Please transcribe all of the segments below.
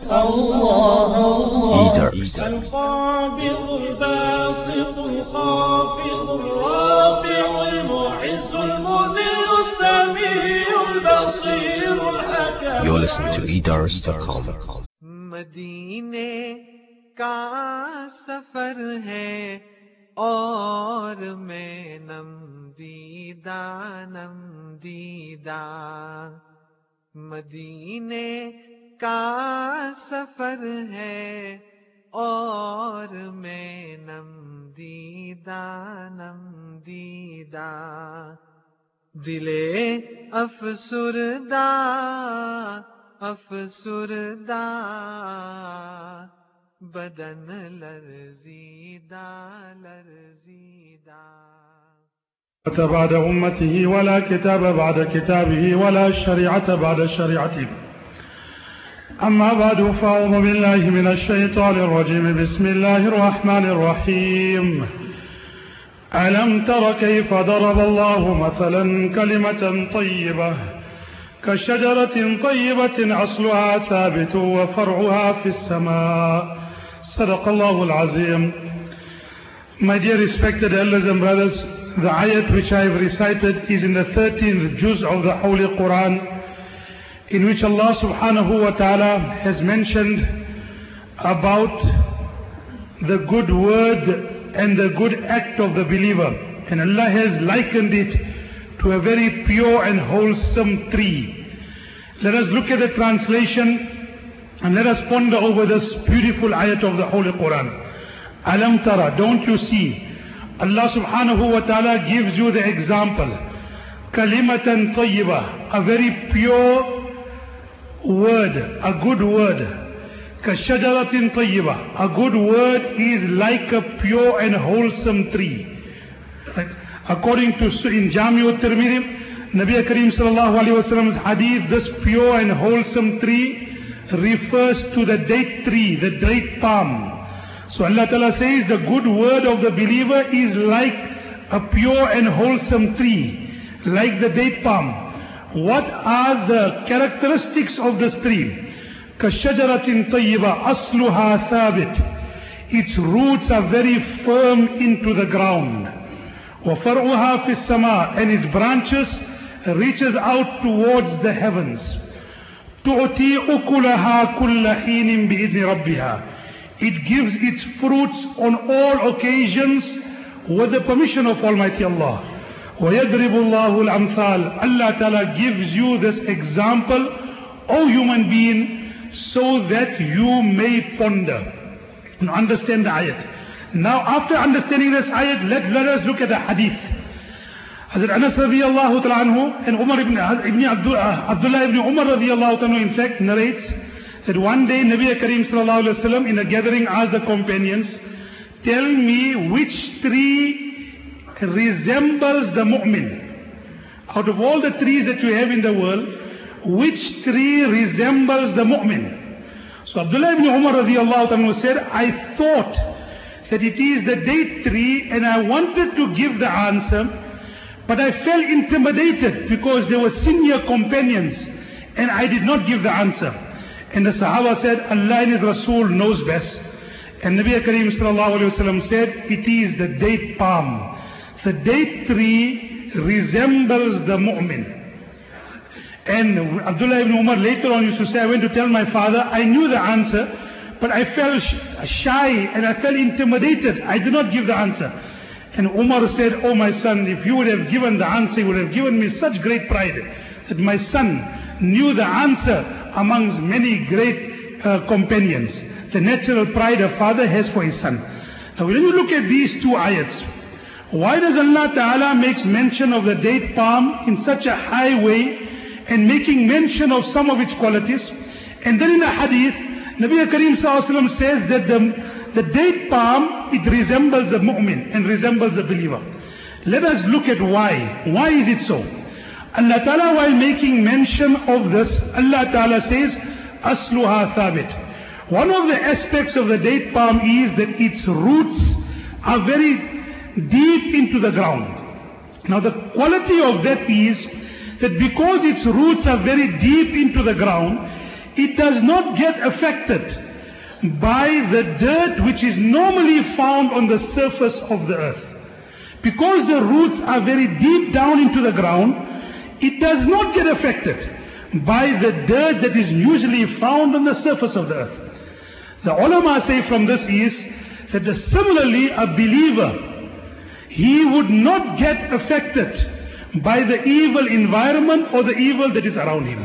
الله الله Eaters. القابض الباسط الخافض الرافع المعز المذل السميع البصير الحكم. You're listening to eaters.com. मदीने का सफर है और मैं नम दीदा मदीने का सफर है और मैं नम दीदा दिले अफसुरदा बदन लर्जीदा بعد أمته ولا كتاب بعد كتابه ولا شريعة بعد شريعته. أما بعد فأعوذ بالله من الشيطان الرجيم. بسم الله الرحمن الرحيم. ألم تر كيف ضرب الله مثلا كلمة طيبة كشجرة طيبة أصلها ثابت وفرعها في السماء. صدق الله العظيم. My dear respected elders and brothers, the ayat which I have recited is in the 13th juz of the Holy Quran, in which Allah subhanahu wa ta'ala has mentioned about the good word and the good act of the believer. And Allah has likened it to a very pure and wholesome tree. Let us look at the translation and let us ponder over this beautiful ayat of the Holy Quran. Alam tara, don't you see? Allah subhanahu wa ta'ala gives you the example. Kalimatan tayyiba, a very pure word, a good word. Kashajaratin tayyiba, a good word is like a pure and wholesome tree. Right? According to in Jami'ut Tirmidhi, Nabi Kareem sallallahu alayhi wa sallam's hadith, this pure and wholesome tree refers to the date tree, the date palm. So Allah Ta'ala says the good word of the believer is like a pure and wholesome tree, like the date palm. What are the characteristics of this tree? Kashajaratin tayyiba asluha thabit. Its roots are very firm into the ground. Wa far'uha fis sama, and its branches reaches out towards the heavens. Tu'ti ukulaha kulla hinin bi'idni rabbiha. It gives its fruits on all occasions with the permission of Almighty Allah. وَيَدْرِبُ اللَّهُ الْأَمْثَالِ. Allah Ta'ala gives you this example, O human being, so that you may ponder and understand the ayat. Now after understanding this ayat, let us look at the hadith. Hazrat Anas radiyallahu ta'ala anhu and Abdullah ibn Umar radiyallahu ta'ala in fact narrates that one day Nabi Kareem sallallahu alayhi wa sallam in a gathering asked the companions, tell me which tree resembles the mu'min. Out of all the trees that you have in the world, which tree resembles the mu'min? So Abdullah ibn Umar radiyallahu ta'ala said, I thought that it is the date tree and I wanted to give the answer, but I felt intimidated because there were senior companions and I did not give the answer. And the Sahaba said, Allah and His Rasul knows best. And Nabi Kareem sallallahu alayhi wa sallam said, it is the date palm. The date tree resembles the mu'min. And Abdullah ibn Umar later on used to say, I went to tell my father, I knew the answer, but I felt shy and I felt intimidated. I did not give the answer. And Umar said, oh my son, if you would have given the answer, you would have given me such great pride that my son knew the answer amongst many great companions. The natural pride a father has for his son. Now when you look at these two ayats, why does Allah Ta'ala makes mention of the date palm in such a high way and making mention of some of its qualities? And then in the hadith, Nabi Kareem sallallahu alayhi wa sallam says that the date palm, it resembles the mu'min and resembles the believer. Let us look at why. Why is it so? Allah Ta'ala, while making mention of this, Allah Ta'ala says, Asluha thabit. One of the aspects of the date palm is that its roots are very deep into the ground. Now the quality of that is that because its roots are very deep into the ground, it does not get affected by the dirt which is normally found on the surface of the earth. Because the roots are very deep down into the ground, it does not get affected by the dirt that is usually found on the surface of the earth. The ulama say from this is that similarly a believer, he would not get affected by the evil environment or the evil that is around him.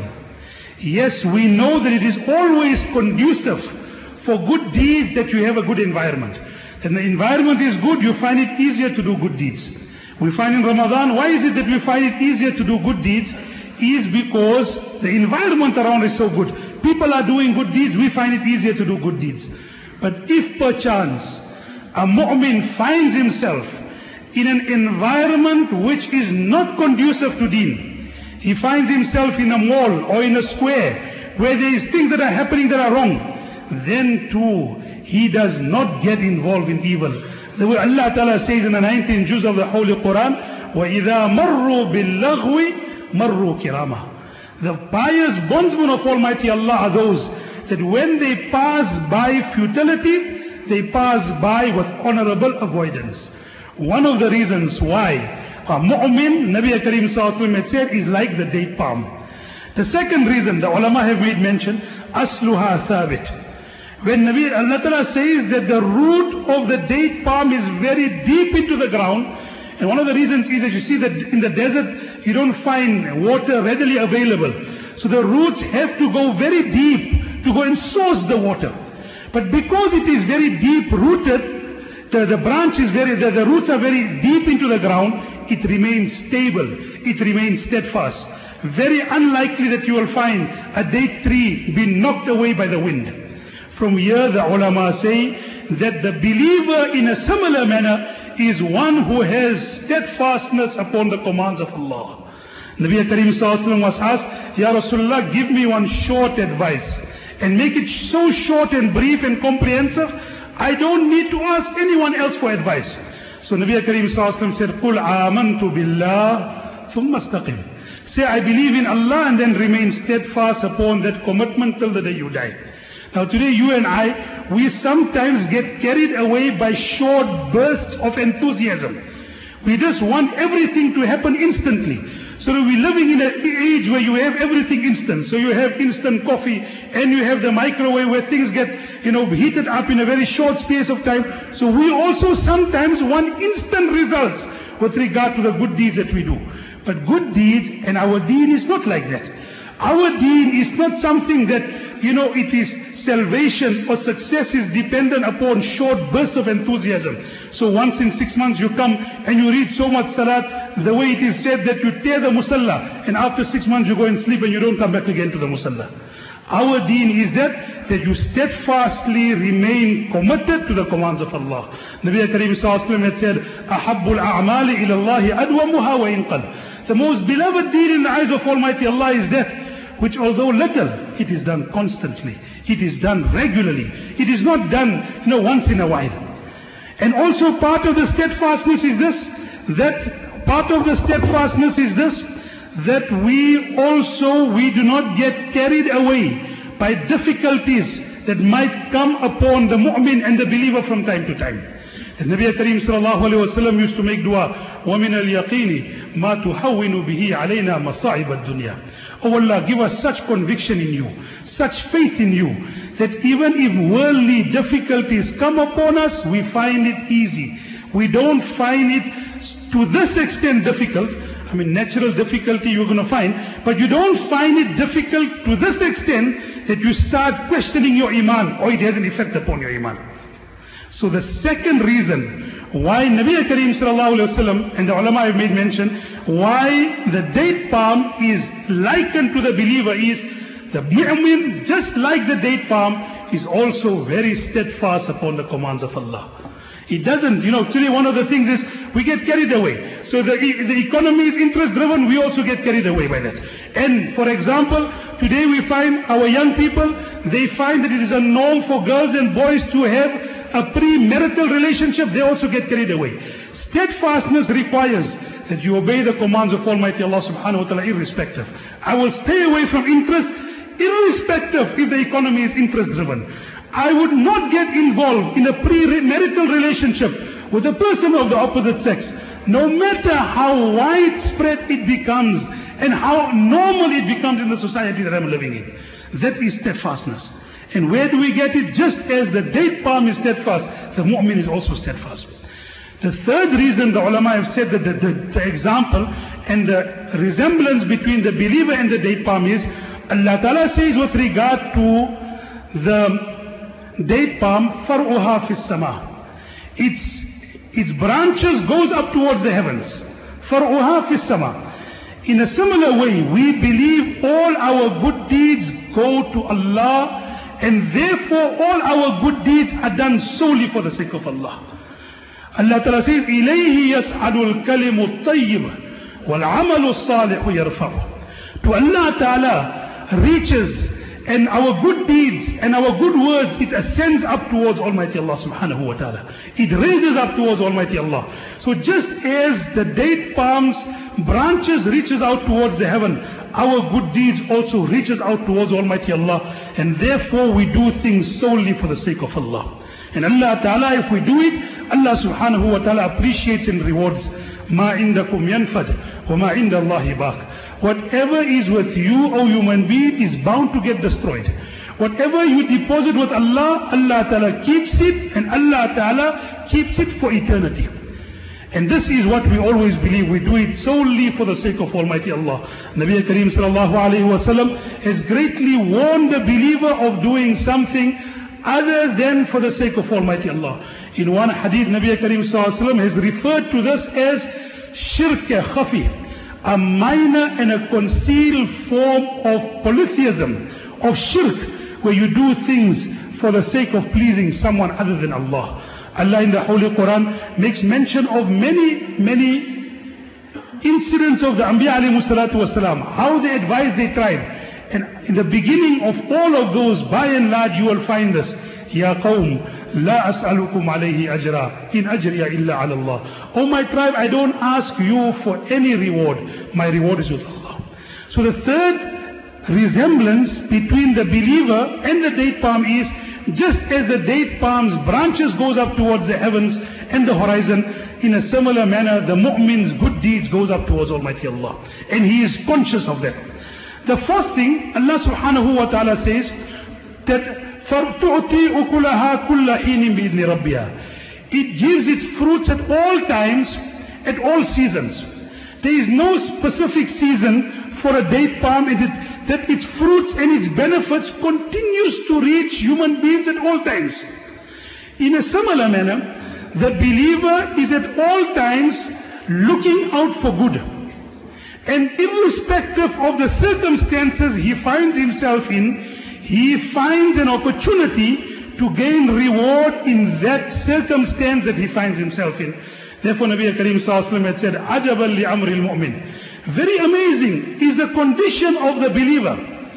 Yes, we know that it is always conducive for good deeds that you have a good environment. And the environment is good, you find it easier to do good deeds. We find in Ramadan, why is it that we find it easier to do good deeds? Is because the environment around is so good. People are doing good deeds, we find it easier to do good deeds. But if perchance a mu'min finds himself in an environment which is not conducive to deen, he finds himself in a mall or in a square where there is things that are happening that are wrong, then too he does not get involved in evil. The way Allah Ta'ala says in the 19th juz of the Holy Quran, وَإِذَا مَرُّوا بِاللَّغْوِ مَرُّوا كِرَامًا. The pious bondsmen of Almighty Allah are those that when they pass by futility, they pass by with honorable avoidance. One of the reasons why a mu'min, Nabi Kareem Sallallahu Alaihi Wasallam had said, is like the date palm. The second reason, the ulama have made mention, asluha thabit. When Allah Ta'ala says that the root of the date palm is very deep into the ground, and one of the reasons is that you see that in the desert you don't find water readily available. So the roots have to go very deep to go and source the water. But because it is very deep rooted, the branch is the roots are very deep into the ground, it remains stable, it remains steadfast. Very unlikely that you will find a date tree be knocked away by the wind. From here the ulama say that the believer in a similar manner is one who has steadfastness upon the commands of Allah. Nabi Kareem Sallallahu Alaihi Wasallam was asked, Ya Rasulullah, give me one short advice and make it so short and brief and comprehensive, I don't need to ask anyone else for advice. So Nabi Kareem Sallallahu Alaihi Wasallam said, قُلْ آمَنْتُ بِاللَّهِ ثُمَّ اسْتَقِمْ. Say, I believe in Allah and then remain steadfast upon that commitment till the day you die. Now today you and I, we sometimes get carried away by short bursts of enthusiasm. We just want everything to happen instantly. So we're living in an age where you have everything instant. So you have instant coffee and you have the microwave where things get, heated up in a very short space of time. So we also sometimes want instant results with regard to the good deeds that we do. But good deeds and our deen is not like that. Our deen is not something that, it is salvation or success is dependent upon short bursts of enthusiasm. So once in 6 months you come and you read so much salat, the way it is said that you tear the musalla and after 6 months you go and sleep and you don't come back again to the musalla. Our deen is that you steadfastly remain committed to the commands of Allah. Nabi Kareem Sallallahu Alaihi Wasallam had said, أَحَبُّ الْأَعْمَالِ إِلَى اللَّهِ أَدْوَمُهَا وَإِنْ قَلَّ. The most beloved deed in the eyes of Almighty Allah is that which although little, it is done constantly. It is done regularly. It is not done, once in a while. And also part of the steadfastness is this, that we do not get carried away by difficulties that might come upon the mu'min and the believer from time to time. The Nabi Kareem Sallallahu Alaihi Wasallam used to make dua, وَمِنَ الْيَقِينِ مَا تُحَوِّنُ بِهِ عَلَيْنَا مَصَائِبَ الدُّنْيَا. Oh Allah, give us such conviction in you, such faith in you, that even if worldly difficulties come upon us, we find it easy. We don't find it to this extent difficult. Natural difficulty you're going to find, but you don't find it difficult to this extent that you start questioning your iman, or it has an effect upon your iman. So the second reason why Nabi Kareem Sallallahu Alaihi Wasallam and the ulama have made mention, why the date palm is likened to the believer is, the mu'min, just like the date palm, is also very steadfast upon the commands of Allah. It doesn't, today one of the things is we get carried away. So the economy is interest driven, we also get carried away by that. And for example, today we find our young people, they find that it is a norm for girls and boys to have a premarital relationship, they also get carried away. Steadfastness requires that you obey the commands of Almighty Allah subhanahu wa ta'ala irrespective. I will stay away from interest irrespective if the economy is interest driven. I would not get involved in a premarital relationship with a person of the opposite sex, no matter how widespread it becomes and how normal it becomes in the society that I'm living in. That is steadfastness. And where do we get it? Just as the date palm is steadfast, the mu'min is also steadfast. The third reason the ulama have said that the example and the resemblance between the believer and the date palm is, Allah Ta'ala says with regard to the date palm, far'uha fis sama. Its branches goes up towards the heavens. Far'uha fis sama. In a similar way, we believe all our good deeds go to Allah, and therefore all our good deeds are done solely for the sake of Allah. Allah Ta'ala says, إِلَيْهِ يَسْعَدُ الْكَلِمُ الطَّيِّبُ وَالْعَمَلُ الصَّالِحُ يَرْفَعُ. To Allah Ta'ala reaches, and our good deeds and our good words, it ascends up towards Almighty Allah subhanahu wa ta'ala. It raises up towards Almighty Allah. So just as the date palm's branches reaches out towards the heaven, our good deeds also reaches out towards Almighty Allah, and therefore we do things solely for the sake of Allah. And Allah Ta'ala, if we do it, Allah subhanahu wa ta'ala appreciates and rewards. مَا عِنْدَكُمْ يَنْفَدْ وَمَا عِنْدَ اللَّهِ بَاقٍ. Whatever is with you, O human being, is bound to get destroyed. Whatever you deposit with Allah, Allah Ta'ala keeps it, and Allah Ta'ala keeps it for eternity. And this is what we always believe. We do it solely for the sake of Almighty Allah. Nabi Kareem sallallahu alayhi wa sallam has greatly warned the believer of doing something other than for the sake of Almighty Allah. In one hadith, Nabi Kareem sallallahu alayhi wa sallam has referred to this as shirk khafi, a minor and a concealed form of polytheism, of shirk, where you do things for the sake of pleasing someone other than Allah. Allah in the Holy Quran makes mention of many incidents of the Anbiya alayhi salatu wasalam, how they advised their tribe. And in the beginning of all of those, by and large, you will find this. Ya qawm, la as'alukum alayhi ajra, in ajriya illa ala Allah. Oh my tribe, I don't ask you for any reward. My reward is with Allah. So the third resemblance between the believer and the date palm is, just as the date palm's branches goes up towards the heavens and the horizon, in a similar manner, the mu'min's good deeds goes up towards Almighty Allah. And he is conscious of that. The fourth thing, Allah subhanahu wa ta'ala says that فَرْتُعْتِي أُكُلَهَا كُلَّ حِينٍ بِإِذْنِ رَبِّهَا. It gives its fruits at all times, at all seasons. There is no specific season for a date palm that its fruits and its benefits continues to reach human beings at all times. In a similar manner, the believer is at all times looking out for good. And irrespective of the circumstances he finds himself in, he finds an opportunity to gain reward in that circumstance that he finds himself in. Therefore, Nabi Kareem sallallahu alayhi wa sallam had said, عَجَبًا لِأَمْرِ الْمُؤْمِنِ. Very amazing is the condition of the believer.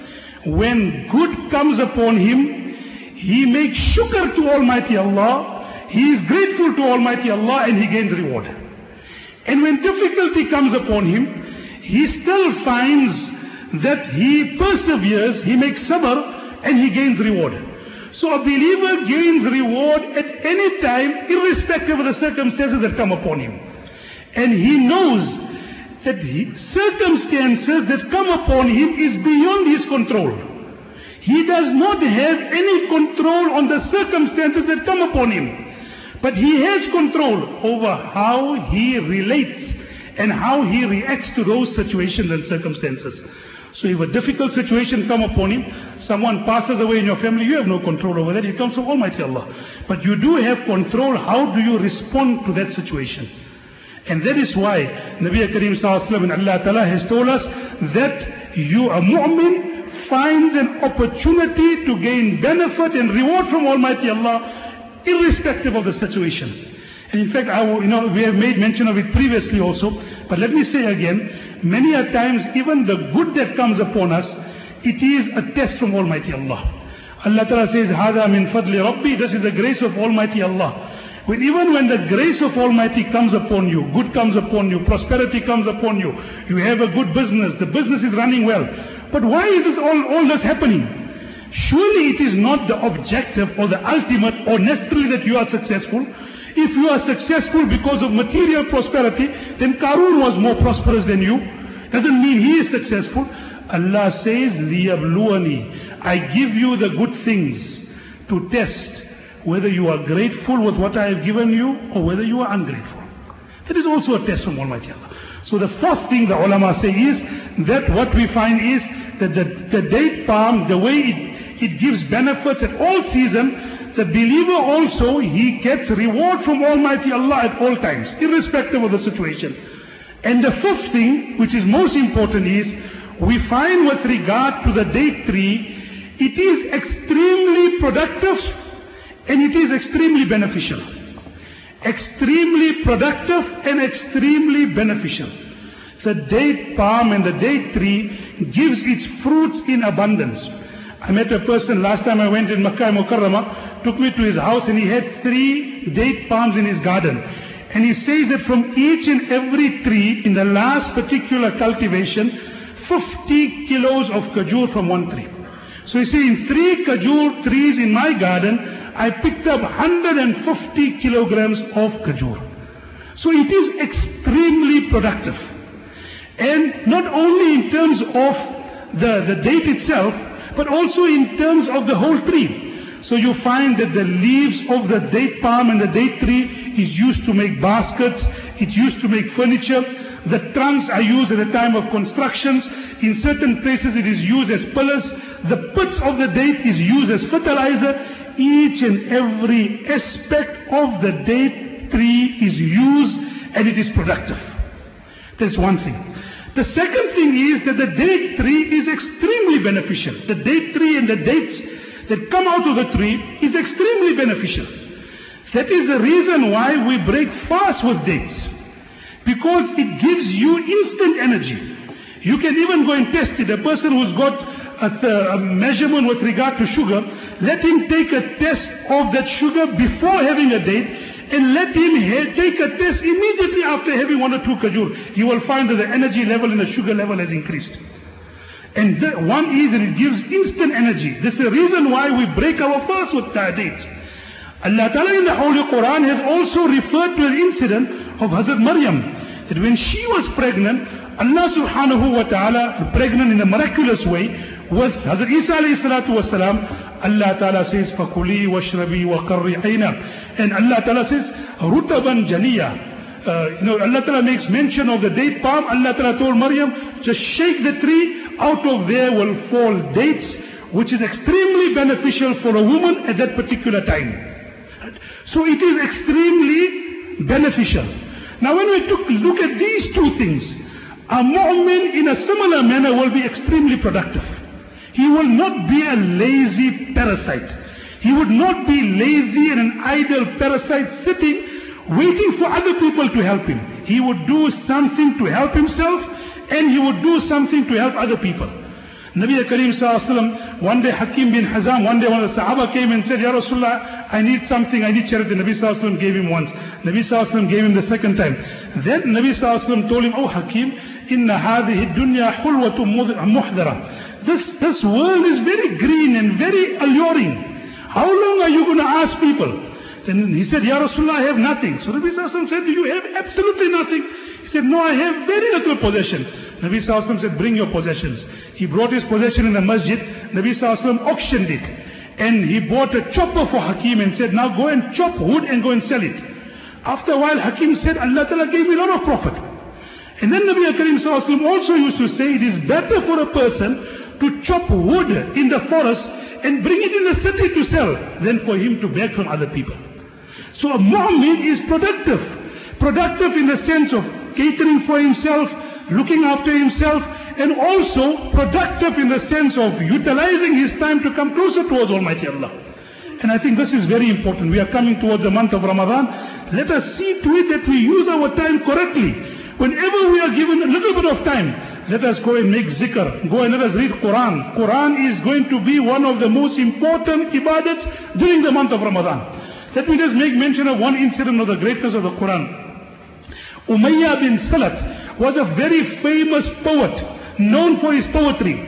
When good comes upon him, he makes shukr to Almighty Allah, he is grateful to Almighty Allah, and he gains reward. And when difficulty comes upon him, he still finds that he perseveres, he makes sabr, and he gains reward. So a believer gains reward at any time, irrespective of the circumstances that come upon him. And he knows that circumstances that come upon him is beyond his control. He does not have any control on the circumstances that come upon him. But he has control over how he relates and how he reacts to those situations and circumstances. So if a difficult situation come upon him, someone passes away in your family, you have no control over that. It comes from Almighty Allah. But you do have control. How do you respond to that situation? And that is why Nabi Kareem sallallahu alayhi wa sallam and Allah Ta'ala has told us that a mu'min finds an opportunity to gain benefit and reward from Almighty Allah, irrespective of the situation. And in fact, we have made mention of it previously also, but let me say again, many a times even the good that comes upon us, it is a test from Almighty Allah. Allah Ta'ala says, هَذَا مِنْ فَضْلِ رَبِّي. This is the grace of Almighty Allah. Even when the grace of Almighty comes upon you, good comes upon you, prosperity comes upon you, you have a good business, the business is running well. But why is this all this happening? Surely it is not the objective or the ultimate or necessarily that you are successful. If you are successful because of material prosperity, then Qarun was more prosperous than you. Doesn't mean he is successful. Allah says, لِيَبْلُوَنِي, I give you the good things to test whether you are grateful with what I have given you or whether you are ungrateful. That is also a test from Almighty Allah. So the fourth thing the ulama say is that what we find is that the date palm, the way it gives benefits at all seasons, the believer also, he gets reward from Almighty Allah at all times, irrespective of the situation. And the fifth thing, which is most important, is we find with regard to the date tree, it is extremely productive and it is extremely beneficial. Extremely productive and extremely beneficial. The date palm and the date tree gives its fruits in abundance. I met a person last time I went in Makkah Mukarramah, took me to his house and he had 3 date palms in his garden. And he says that from each and every tree in the last particular cultivation, 50 kilos of kajur from one tree. So you see, in 3 kajur trees in my garden, I picked up 150 kilograms of kajur. So it is extremely productive. And not only in terms of the date itself, but also in terms of the whole tree. So you find that the leaves of the date palm and the date tree is used to make baskets, it's used to make furniture. The trunks are used at the time of constructions. In certain places it is used as pillars. The pits of the date is used as fertilizer. Each and every aspect of the date tree is used and it is productive. That's one thing. The second thing is that the date tree is extremely beneficial. The date tree and the dates that come out of the tree is extremely beneficial. That is the reason why we break fast with dates. Because it gives you instant energy. You can even go and test it. A person who's got a measurement with regard to sugar, let him take a test of that sugar before having a date, and let him take a test immediately after having 1 or 2 kajur. You will find that the energy level and the sugar level has increased. And one is that it gives instant energy. This is the reason why we break our fast with dates. Allah Ta'ala in the Holy Quran has also referred to an incident of Hazrat Maryam, that when she was pregnant, Allah Subhanahu wa Ta'ala, pregnant in a miraculous way, with Hazrat Isa alayhi salatu wasalam, Allah Ta'ala says, فَكُلِي وَاشْرَبِي وَقَرِّ عَيْنَا. And Allah Ta'ala says, رُتَبًا جَنِيًّا. Allah Ta'ala makes mention of the date palm. Allah Ta'ala told Maryam, just shake the tree, out of there will fall dates, which is extremely beneficial for a woman at that particular time. So it is extremely beneficial. Now when we look at these 2 things, a mu'min in a similar manner will be extremely productive. He will not be a lazy parasite. He would not be lazy and an idle parasite sitting, waiting for other people to help him. He would do something to help himself, and he would do something to help other people. Nabi Kareem Sallallahu Alaihi Wasallam, one day Hakim bin Hizam, one day one of the Sahaba came and said, Ya Rasulullah, I need something, I need charity. Nabi Sallallahu Alaihi Wasallam gave him once. Nabi Sallallahu Alaihi Wasallam gave him the second time. Then Nabi Sallallahu Alaihi Wasallam told him, Oh Hakim, inna hadhihi dunya hulwatun muhdara. This world is very green and very alluring. How long are you going to ask people? Then he said, Ya Rasulullah, I have nothing. So Nabi Sallallahu Alaihi Wasallam said, do you have absolutely nothing? He said, no, I have very little possession. Nabi Sallallahu Alaihi Wasallam said, bring your possessions. He brought his possession in the masjid. Nabi Sallallahu Alaihi Wasallam auctioned it. And he bought a chopper for Hakim and said, now go and chop wood and go and sell it. After a while, Hakim said, Allah Ta'ala gave me a lot of profit. And then Nabi Kareem Sallallahu Alaihi Wasallam also used to say, it is better for a person to chop wood in the forest and bring it in the city to sell than for him to beg from other people. So a mu'min is productive. Productive in the sense of catering for himself, looking after himself, and also productive in the sense of utilizing his time to come closer towards Almighty Allah. And I think this is very important. We are coming towards the month of Ramadan. Let us see to it that we use our time correctly. Whenever we are given a little bit of time, let us go and make zikr. Go and let us read Quran. Quran is going to be one of the most important ibadats during the month of Ramadan. Let me just make mention of one incident of the greatness of the Quran. Umayyah bin Salat was a very famous poet, known for his poetry.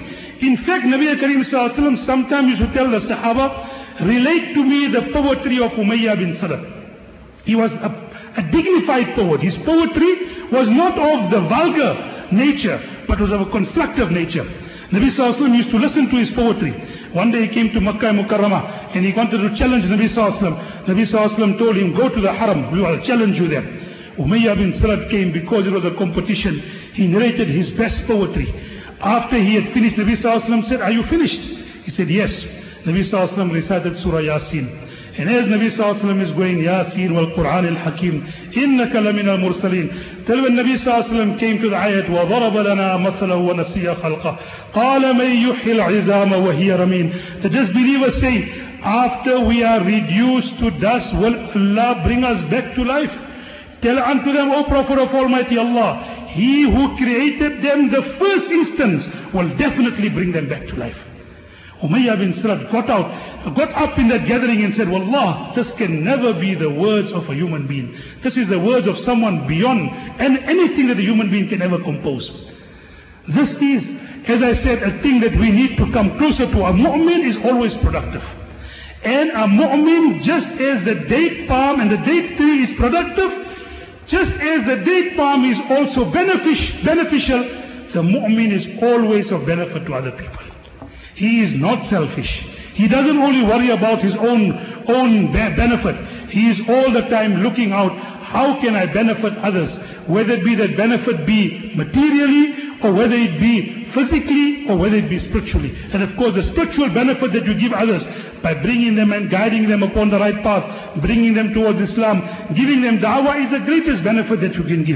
In fact, Nabi Kareem Sallallahu Alaihi Wasallam sometimes used to tell the Sahaba, relate to me the poetry of Umayyah bin Salaf. He was a dignified poet. His poetry was not of the vulgar nature, but was of a constructive nature. Nabi Sallallahu Alaihi Wasallam used to listen to his poetry. One day he came to Makkah Mukarramah and he wanted to challenge Nabi Sallallahu Alaihi Wasallam. Nabi Sallallahu Alaihi Wasallam told him, go to the Haram, we will challenge you there. Umayyah bin Salaf came because it was a competition. He narrated his best poetry. After he had finished, Nabi Sallallahu Alaihi Wasallam said, are you finished? He said, yes. Nabi Sallallahu Alaihi Wasallam recited Surah Yasin. And as Nabi Sallallahu Alaihi Wasallam is going, Yasin wal Quran al Hakim, innaka lamina al mursaleen. Till when Nabi Sallallahu Alaihi Wasallam came to the ayat, وَضَرَبَ لَنَا مَثَلًا وَنَسِيَ خَلْقَهُ قَالَ مَنْ يُحْيِي الْعِظَامَ وَهِيَ رَمِيمٌ. The disbelievers say, after we are reduced to dust, will Allah bring us back to life? Tell unto them, O Prophet of Almighty Allah, He who created them the first instance will definitely bring them back to life. Umayyah bin Salaf got up in that gathering and said, Wallah, this can never be the words of a human being. This is the words of someone beyond and anything that a human being can ever compose. This is, as I said, a thing that we need to come closer to. A mu'min is always productive. And a mu'min, just as the date palm and the date tree is productive, just as the date palm is also beneficial, the mu'min is always of benefit to other people. He is not selfish. He doesn't only worry about his own benefit. He is all the time looking out, how can I benefit others? Whether it be that benefit be materially, or whether it be physically, or whether it be spiritually. And of course the spiritual benefit that you give others, by bringing them and guiding them upon the right path, bringing them towards Islam, giving them da'wah is the greatest benefit that you can give.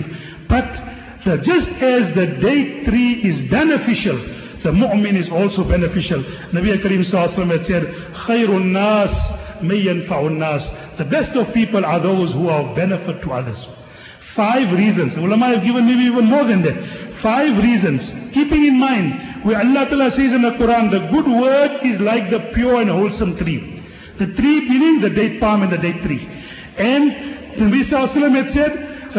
But just as the date tree is beneficial, the mu'min is also beneficial. Nabi Kareem Sallallahu Alaihi Wasallam had said, Khairun nas may yanfa'un nas. The best of people are those who are of benefit to others. 5 reasons. Ulama have given maybe even more than that. 5 reasons. Keeping in mind, where Allah Ta'ala says in the Quran, the good word is like the pure and wholesome tree. The tree meaning the date palm and the date tree. And Nabi Sallallahu Alaihi Wasallam had said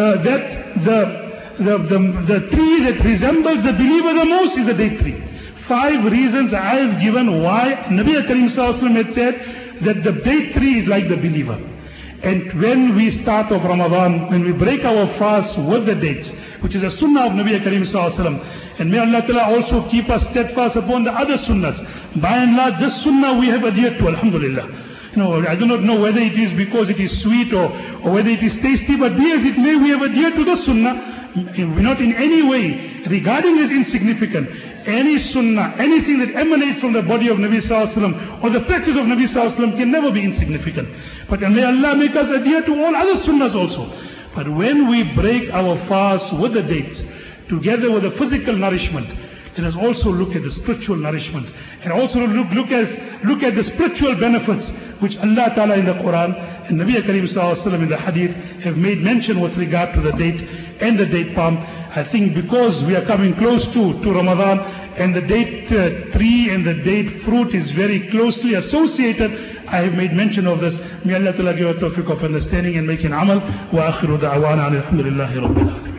that the tree that resembles the believer the most is the date tree. 5 reasons I have given why Nabi Kareem Sallallahu Alaihi Wasallam had said that the date tree is like the believer. And when we start off Ramadan, when we break our fast with the dates, which is a sunnah of Nabi Kareem Sallallahu Alaihi Wasallam, and may Allah Ta'ala also keep us steadfast upon the other sunnahs. By and large, this sunnah we have adhered to, alhamdulillah. I do not know whether it is because it is sweet or whether it is tasty, but be as it may, we have adhered to the sunnah. Not in any way regarding as insignificant. Any sunnah, anything that emanates from the body of Nabi Sallallahu Alaihi Wasallam or the practice of Nabi Sallallahu Alaihi Wasallam can never be insignificant. But may Allah make us adhere to all other sunnahs also. But when we break our fast with the dates, together with the physical nourishment, let us also look at the spiritual nourishment, and also look at the spiritual benefits which Allah Ta'ala in the Quran and Nabi Kareem Sallallahu Alaihi Wasallam in the Hadith have made mention with regard to the date and the date palm. I think because we are coming close to Ramadan, and the date tree and the date fruit is very closely associated, I have made mention of this. May Allah Ta'ala give a tawfiq of understanding and making amal. Wa akhiru da'wana alhamdulillahi rabbil alamin.